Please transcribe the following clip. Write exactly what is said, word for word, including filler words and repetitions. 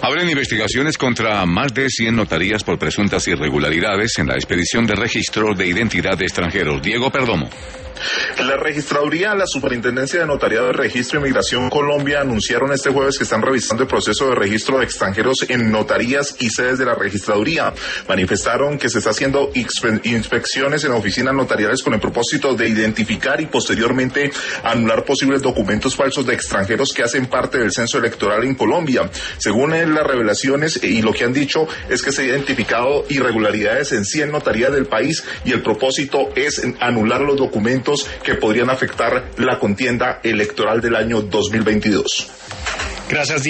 Abren investigaciones contra más de cien notarías por presuntas irregularidades en la expedición de registro de identidad de extranjeros. Diego Perdomo. La Registraduría, la Superintendencia de Notariado de Registro y Migración Colombia anunciaron este jueves que están revisando el proceso de registro de extranjeros en notarías y sedes de la Registraduría. Manifestaron que se está haciendo inspecciones en oficinas notariales con el propósito de identificar y posteriormente anular posibles documentos falsos de extranjeros que hacen parte del censo electoral en Colombia. Según las revelaciones y lo que han dicho es que se han identificado irregularidades en cien notarías del país y el propósito es anular los documentos que podrían afectar la contienda electoral del año dos mil veintidós. Gracias.